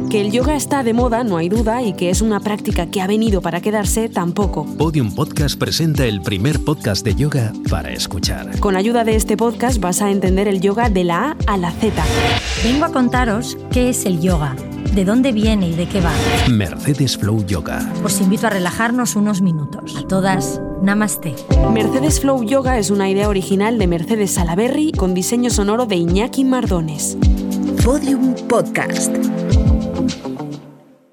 Que el yoga está de moda, no hay duda, y que es una práctica que ha venido para quedarse, tampoco. Podium Podcast presenta el primer podcast de yoga para escuchar. Con ayuda de este podcast vas a entender el yoga de la A a la Z. Vengo a contaros qué es el yoga, de dónde viene y de qué va. Mercedes Flow Yoga. Os invito a relajarnos unos minutos. A todas, Namaste. Mercedes Flow Yoga es una idea original de Mercedes Salaberry con diseño sonoro de Iñaki Mardones. Podium Podcast.